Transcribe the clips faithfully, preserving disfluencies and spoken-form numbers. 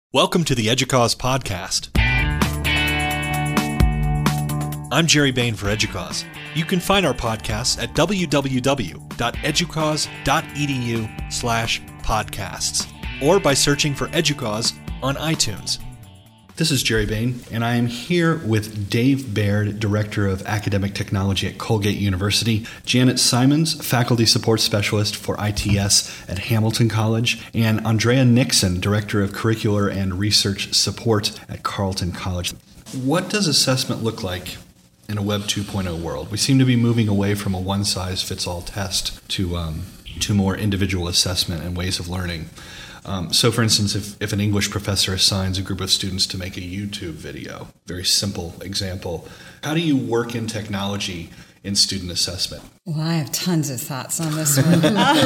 Welcome to the EDUCAUSE podcast. I'm Jerry Bain for EDUCAUSE. You can find our podcasts at www.educause.edu slash podcasts or by searching for EDUCAUSE on iTunes. This is Jerry Bain, and I am here with Dave Baird, Director of Academic Technology at Colgate University, Janet Simons, Faculty Support Specialist for I T S at Hamilton College, and Andrea Nixon, Director of Curricular and Research Support at Carleton College. What does assessment look like in a Web two point oh world? We seem to be moving away from a one-size-fits-all test to, um, to more individual assessment and ways of learning. Um, so, for instance, if, if an English professor assigns a group of students to make a YouTube video, very simple example, how do you work in technology in student assessment? Well, I have tons of thoughts on this one.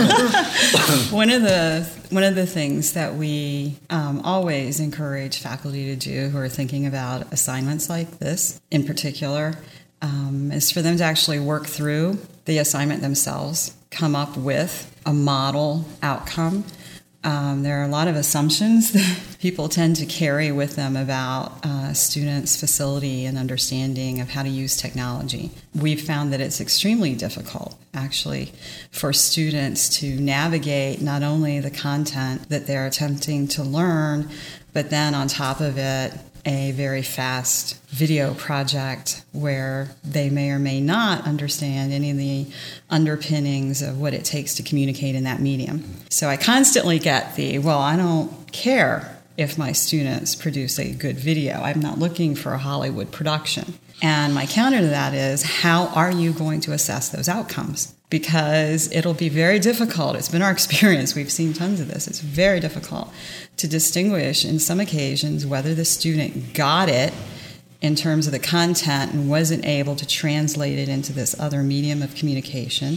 one of the one of the things that we um, always encourage faculty to do who are thinking about assignments like this, in particular, um, is for them to actually work through the assignment themselves, come up with a model outcome. Um, there are a lot of assumptions that people tend to carry with them about uh, students' facility and understanding of how to use technology. We've found that it's extremely difficult, actually, for students to navigate not only the content that they're attempting to learn, but then on top of it, a very fast video project where they may or may not understand any of the underpinnings of what it takes to communicate in that medium. So I constantly get the, well, I don't care if my students produce a good video. I'm not looking for a Hollywood production. And my counter to that is, how are you going to assess those outcomes? Because it'll be very difficult. It's been our experience. We've seen tons of this. It's very difficult to distinguish in some occasions whether the student got it in terms of the content and wasn't able to translate it into this other medium of communication,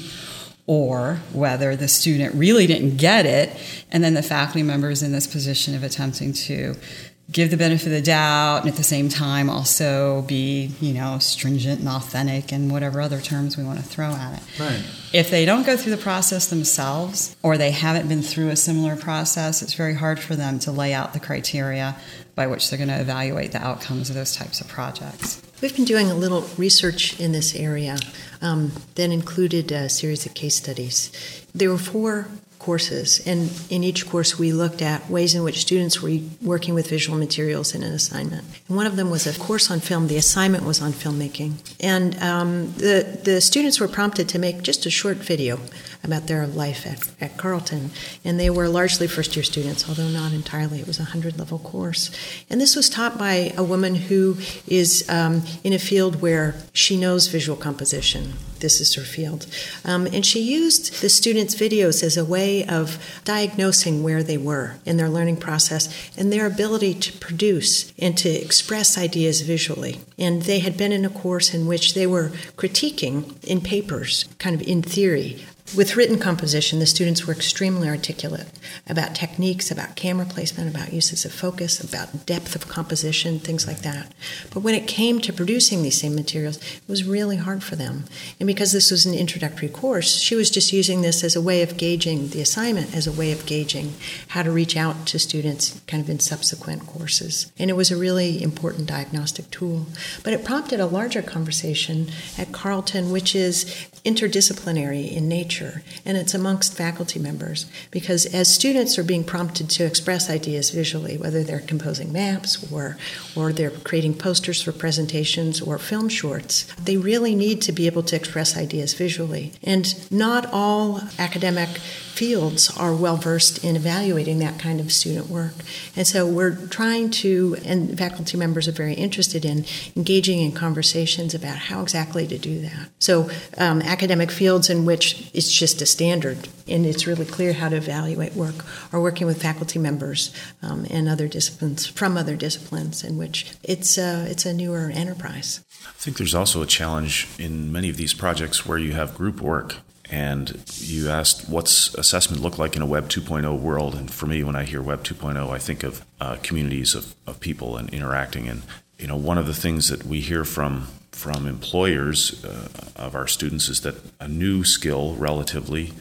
or whether the student really didn't get it, and then the faculty member is in this position of attempting to give the benefit of the doubt and at the same time also be, you know, stringent and authentic and whatever other terms we want to throw at it. Right. If they don't go through the process themselves, or they haven't been through a similar process, it's very hard for them to lay out the criteria by which they're going to evaluate the outcomes of those types of projects. We've been doing a little research in this area um, that included a series of case studies. There were four courses, and in each course we looked at ways in which students were working with visual materials in an assignment. And one of them was a course on film. The assignment was on filmmaking. And um, the, the students were prompted to make just a short video about their life at, at Carleton. And they were largely first-year students, although not entirely. It was a hundred-level course. And this was taught by a woman who is um, in a field where she knows visual composition. This is her field. Um, and she used the students' videos as a way of diagnosing where they were in their learning process and their ability to produce and to express ideas visually. And they had been in a course in which they were critiquing in papers, kind of in theory. With written composition, the students were extremely articulate about techniques, about camera placement, about uses of focus, about depth of composition, things like that. But when it came to producing these same materials, it was really hard for them. And because this was an introductory course, she was just using this as a way of gauging the assignment, as a way of gauging how to reach out to students kind of in subsequent courses. And it was a really important diagnostic tool. But it prompted a larger conversation at Carleton, which is interdisciplinary in nature. And it's amongst faculty members, because as students are being prompted to express ideas visually, whether they're composing maps or or they're creating posters for presentations or film shorts, they really need to be able to express ideas visually. And not all academic fields are well versed in evaluating that kind of student work. And so we're trying to, and faculty members are very interested in engaging in conversations about how exactly to do that. So um, academic fields in which it's just a standard and it's really clear how to evaluate work are working with faculty members um, and other disciplines, from other disciplines, in which it's, uh, it's a newer enterprise. I think there's also a challenge in many of these projects where you have group work. And you asked, what's assessment look like in a Web two point oh world? And for me, when I hear Web two point oh, I think of uh, communities of, of people and interacting. And, you know, one of the things that we hear from from employers uh, of our students is that a new skill, relatively,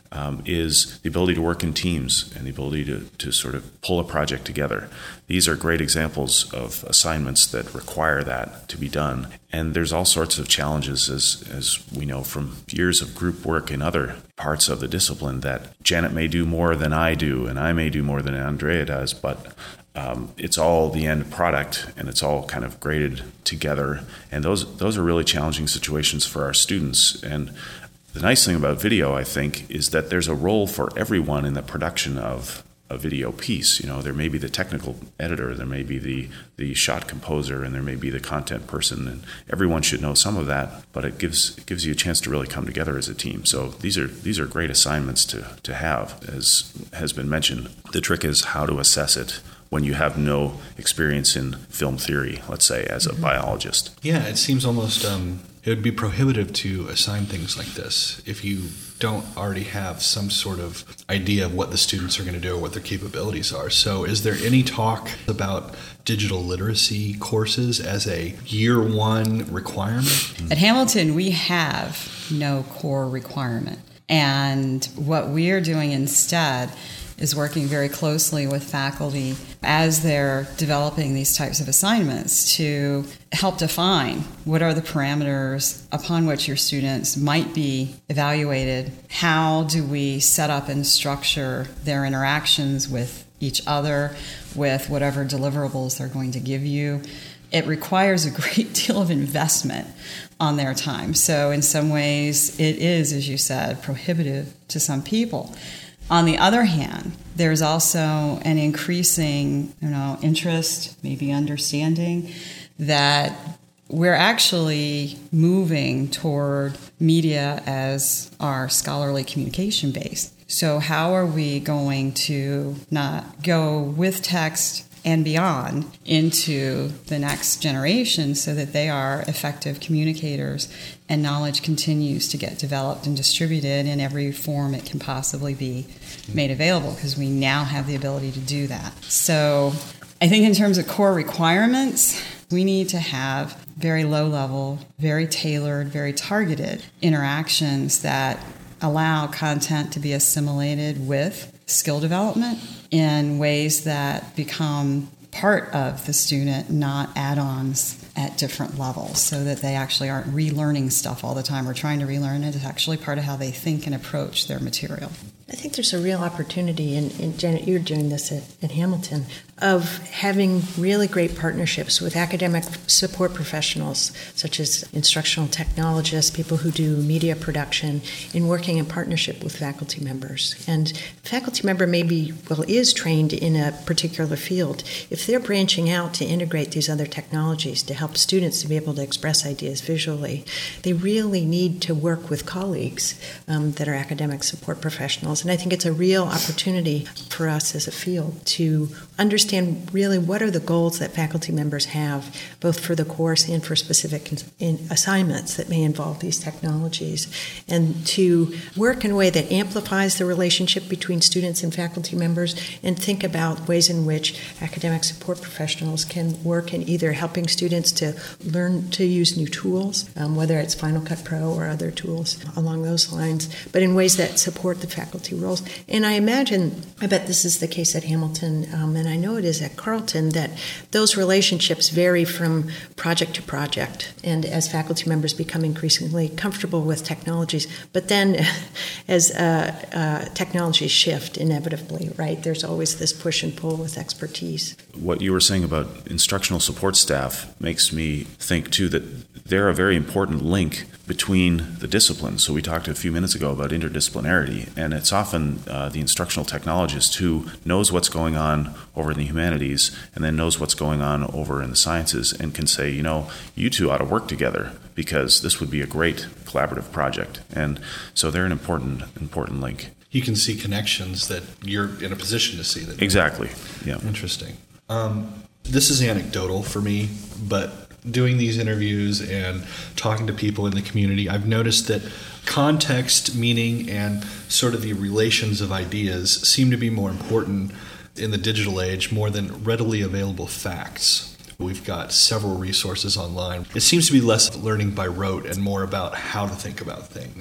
um, is the ability to work in teams and the ability to, to sort of pull a project together. These are great examples of assignments that require that to be done. And there's all sorts of challenges, as, as we know from years of group work in other parts of the discipline, that Janet may do more than I do, and I may do more than Andrea does, but Um, it's all the end product, and it's all kind of graded together. And those those are really challenging situations for our students. And the nice thing about video, I think, is that there's a role for everyone in the production of a video piece. You know, there may be the technical editor, there may be the, the shot composer, and there may be the content person, and everyone should know some of that, but it gives it gives you a chance to really come together as a team. So these are these are great assignments to, to have, as has been mentioned. The trick is how to assess it when you have no experience in film theory, let's say, as a mm-hmm. biologist. Yeah, it seems almost um, it would be prohibitive to assign things like this if you don't already have some sort of idea of what the students are going to do or what their capabilities are. So is there any talk about digital literacy courses as a year one requirement? At Hamilton, we have no core requirement. And what we are doing instead is working very closely with faculty as they're developing these types of assignments to help define what are the parameters upon which your students might be evaluated. How do we set up and structure their interactions with each other, with whatever deliverables they're going to give you? It requires a great deal of investment on their time. So in some ways, it is, as you said, prohibitive to some people. On the other hand, there's also an increasing, you know, interest, maybe understanding that we're actually moving toward media as our scholarly communication base. So how are we going to not go with text and beyond into the next generation so that they are effective communicators and knowledge continues to get developed and distributed in every form it can possibly be made available, because we now have the ability to do that. So I think in terms of core requirements, we need to have very low level, very tailored, very targeted interactions that allow content to be assimilated with skill development in ways that become part of the student, not add-ons at different levels, so that they actually aren't relearning stuff all the time or trying to relearn it. It's actually part of how they think and approach their material. I think there's a real opportunity, and, and Janet, you're doing this at, at Hamilton, of having really great partnerships with academic support professionals, such as instructional technologists, people who do media production, in working in partnership with faculty members. And faculty member maybe, well, is trained in a particular field. If they're branching out to integrate these other technologies to help students to be able to express ideas visually, they really need to work with colleagues um, that are academic support professionals. And I think it's a real opportunity for us as a field to understand really what are the goals that faculty members have, both for the course and for specific in assignments that may involve these technologies, and to work in a way that amplifies the relationship between students and faculty members, and think about ways in which academic support professionals can work in either helping students to learn to use new tools, um, whether it's Final Cut Pro or other tools along those lines, but in ways that support the faculty roles. And I imagine, I bet this is the case at Hamilton, um, and I know it is at Carleton, that those relationships vary from project to project, and as faculty members become increasingly comfortable with technologies, but then as uh, uh, technologies shift inevitably, right, there's always this push and pull with expertise. What you were saying about instructional support staff makes me think, too, that they're a very important link between the disciplines. So we talked a few minutes ago about interdisciplinarity, and it's often uh, the instructional technologist who knows what's going on over in the humanities and then knows what's going on over in the sciences and can say, you know, you two ought to work together because this would be a great collaborative project. And so they're an important, important link. You can see connections that you're in a position to see them. Exactly. Yeah. Interesting. Um, this is anecdotal for me, but doing these interviews and talking to people in the community, I've noticed that context, meaning, and sort of the relations of ideas seem to be more important in the digital age more than readily available facts. We've got several resources online. It seems to be less learning by rote and more about how to think about things.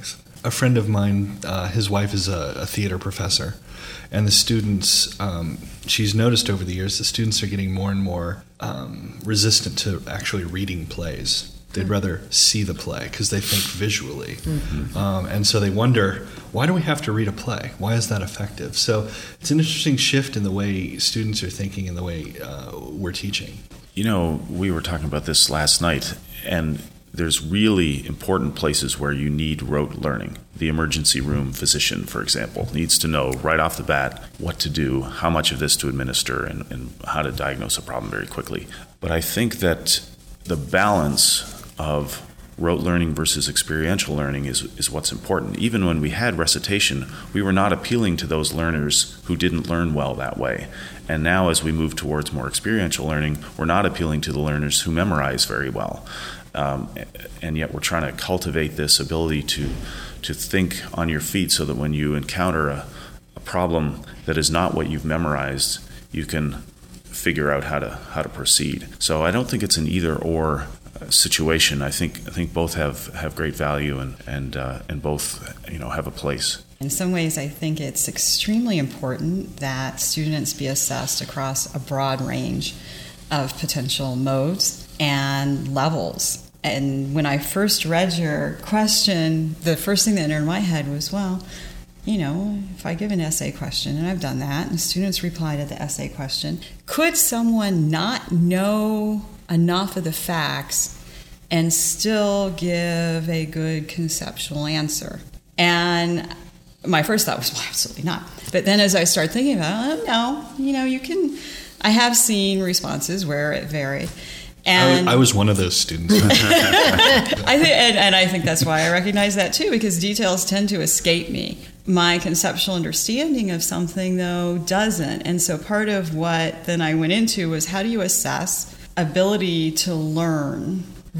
a friend of mine, uh, his wife is a, a theater professor, and the students, um, she's noticed over the years, the students are getting more and more um, resistant to actually reading plays. They'd rather see the play because they think visually. Mm-hmm. Um, and so they wonder, why do we have to read a play? Why is that effective? So it's an interesting shift in the way students are thinking and the way uh, we're teaching. You know, we were talking about this last night, and there's really important places where you need rote learning. The emergency room physician, for example, needs to know right off the bat what to do, how much of this to administer, and, and how to diagnose a problem very quickly. But I think that the balance of rote learning versus experiential learning is, is what's important. Even when we had recitation, we were not appealing to those learners who didn't learn well that way. And now as we move towards more experiential learning, we're not appealing to the learners who memorize very well. Um, and yet we're trying to cultivate this ability to to think on your feet so that when you encounter a, a problem that is not what you've memorized, you can figure out how to how to proceed. So I don't think it's an either or situation. I think I think both have, have great value and and uh, and both you know have a place. In some ways, I think it's extremely important that students be assessed across a broad range of potential modes and levels. And when I first read your question, the first thing that entered my head was, well, you know, if I give an essay question, and I've done that, and students reply to the essay question, could someone not know enough of the facts and still give a good conceptual answer? And my first thought was, well, absolutely not. But then as I started thinking about it, no, you know, you can, I have seen responses where it varied. And I was, I was one of those students. I think, and, and I think that's why I recognize that too, because details tend to escape me. My conceptual understanding of something, though, doesn't. And so part of what then I went into was, how do you assess ability to learn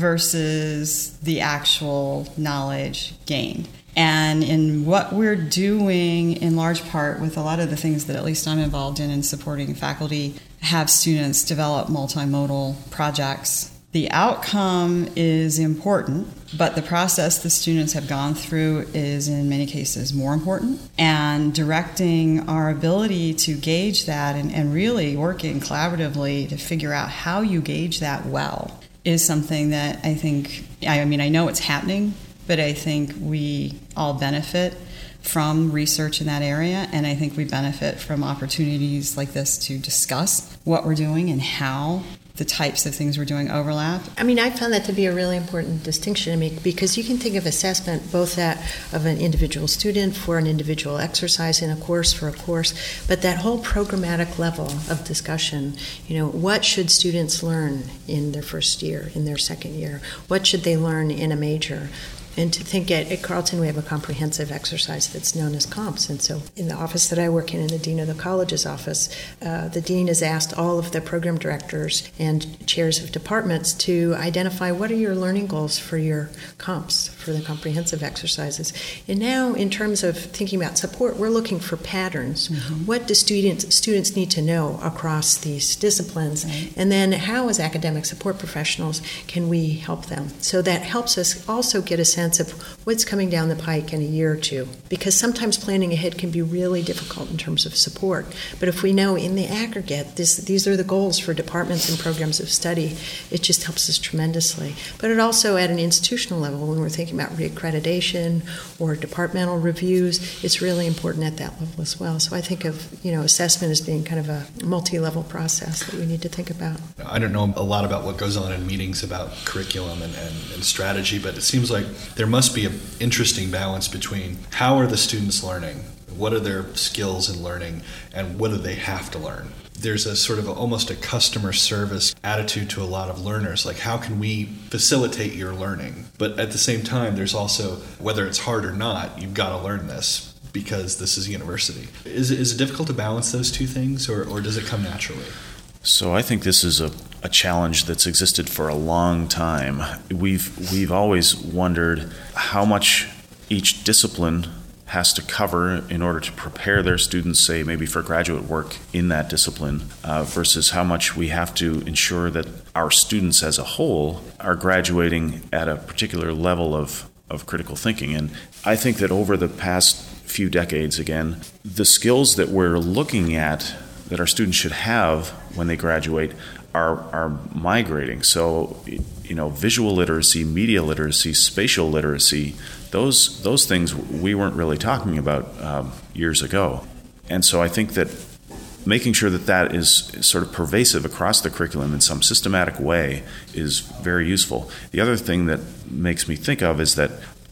versus the actual knowledge gained? And in what we're doing, in large part, with a lot of the things that at least I'm involved in in supporting faculty, have students develop multimodal projects. The outcome is important, but the process the students have gone through is in many cases more important. And directing our ability to gauge that and, and really working collaboratively to figure out how you gauge that well is something that I think, I mean, I know it's happening, but I think we all benefit from research in that area, and I think we benefit from opportunities like this to discuss what we're doing and how the types of things we're doing overlap. I mean, I found that to be a really important distinction to make, because you can think of assessment both that of an individual student for an individual exercise in a course for a course, but that whole programmatic level of discussion, you know, what should students learn in their first year, in their second year? What should they learn in a major? And to think at, at Carleton, we have a comprehensive exercise that's known as COMPS. And so in the office that I work in, in the Dean of the College's office, uh, the Dean has asked all of the program directors and chairs of departments to identify what are your learning goals for your COMPS, for the comprehensive exercises. And now in terms of thinking about support, we're looking for patterns. Mm-hmm. What do students, students need to know across these disciplines? Right. And then how, as academic support professionals, can we help them? So that helps us also get a sense of what's coming down the pike in a year or two, because sometimes planning ahead can be really difficult in terms of support. But if we know in the aggregate this, these are the goals for departments and programs of study, it just helps us tremendously. But it also, at an institutional level, when we're thinking about reaccreditation or departmental reviews, it's really important at that level as well. So I think of, you know, assessment as being kind of a multi-level process that we need to think about. I don't know a lot about what goes on in meetings about curriculum and, and, and strategy, but it seems like there must be an interesting balance between how are the students learning, what are their skills in learning, and what do they have to learn. There's a sort of a, almost a customer service attitude to a lot of learners, like how can we facilitate your learning? But at the same time, there's also, whether it's hard or not, you've got to learn this because this is a university. Is it, is it difficult to balance those two things, or, or does it come naturally? So I think this is a, a challenge that's existed for a long time. We've we've always wondered how much each discipline has to cover in order to prepare their students, say, maybe for graduate work in that discipline, uh, versus how much we have to ensure that our students as a whole are graduating at a particular level of of critical thinking. And I think that over the past few decades, again, the skills that we're looking at that our students should have when they graduate are are migrating. So, you know, visual literacy, media literacy, spatial literacy, those those things we weren't really talking about um, years ago. And so I think that making sure that that is sort of pervasive across the curriculum in some systematic way is very useful. The other thing that makes me think of is that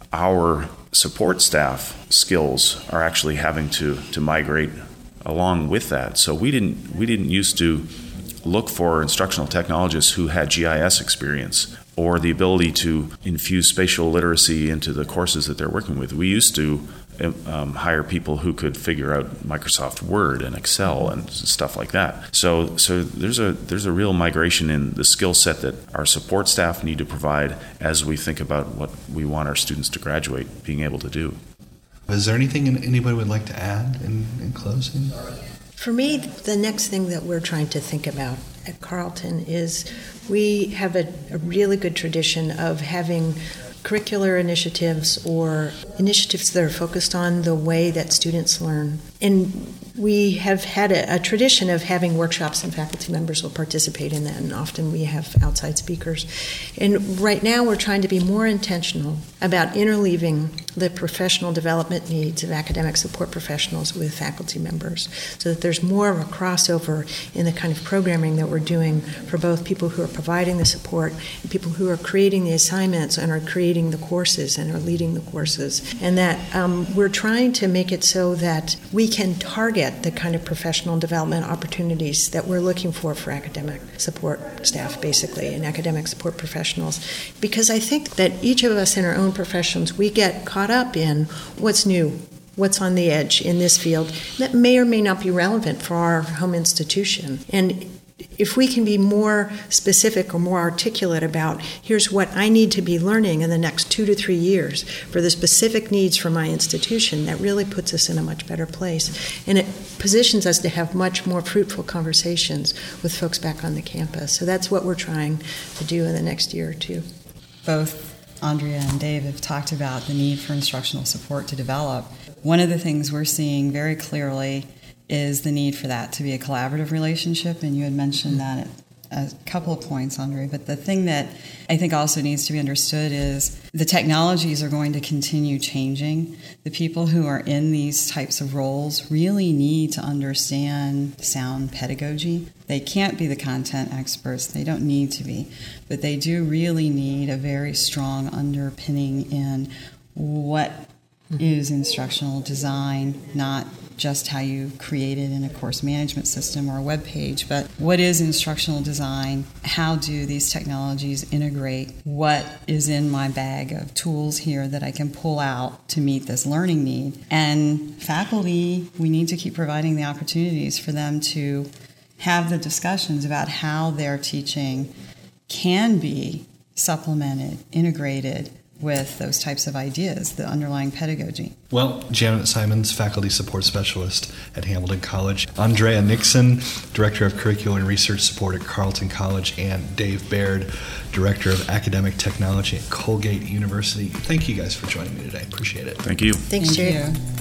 our support staff skills are actually having to, to migrate along with that. So we didn't we didn't used to look for instructional technologists who had G I S experience or the ability to infuse spatial literacy into the courses that they're working with. We used to um, hire people who could figure out Microsoft Word and Excel and stuff like that. So so there's a there's a real migration in the skill set that our support staff need to provide as we think about what we want our students to graduate being able to do. Is there anything anybody would like to add in, in closing? For me, the next thing that we're trying to think about at Carleton is we have a, a really good tradition of having curricular initiatives or initiatives that are focused on the way that students learn. And we have had a, a tradition of having workshops, and faculty members will participate in that, and often we have outside speakers. And right now we're trying to be more intentional about interleaving the professional development needs of academic support professionals with faculty members, so that there's more of a crossover in the kind of programming that we're doing for both people who are providing the support and people who are creating the assignments and are creating the courses and are leading the courses. And that um, we're trying to make it so that we can target the kind of professional development opportunities that we're looking for for academic support staff, basically, and academic support professionals. Because I think that each of us in our own professions, we get caught up in what's new, what's on the edge in this field that may or may not be relevant for our home institution. And if we can be more specific or more articulate about here's what I need to be learning in the next two to three years for the specific needs for my institution, that really puts us in a much better place. And it positions us to have much more fruitful conversations with folks back on the campus. So that's what we're trying to do in the next year or two. Both Andrea and Dave have talked about the need for instructional support to develop. One of the things we're seeing very clearly is the need for that to be a collaborative relationship, and you had mentioned that at a couple of points, Andre, but the thing that I think also needs to be understood is the technologies are going to continue changing. The people who are in these types of roles really need to understand sound pedagogy. They can't be the content experts, they don't need to be, but they do really need a very strong underpinning in what is instructional design, not just how you create it in a course management system or a web page, but what is instructional design? How do these technologies integrate? What is in my bag of tools here that I can pull out to meet this learning need? And faculty, we need to keep providing the opportunities for them to have the discussions about how their teaching can be supplemented, integrated with those types of ideas, the underlying pedagogy. Well, Janet Simons, Faculty Support Specialist at Hamilton College, Andrea Nixon, Director of Curricular and Research Support at Carleton College, and Dave Baird, Director of Academic Technology at Colgate University. Thank you guys for joining me today. Appreciate it. Thank you. Thanks, Thank Jerry. you.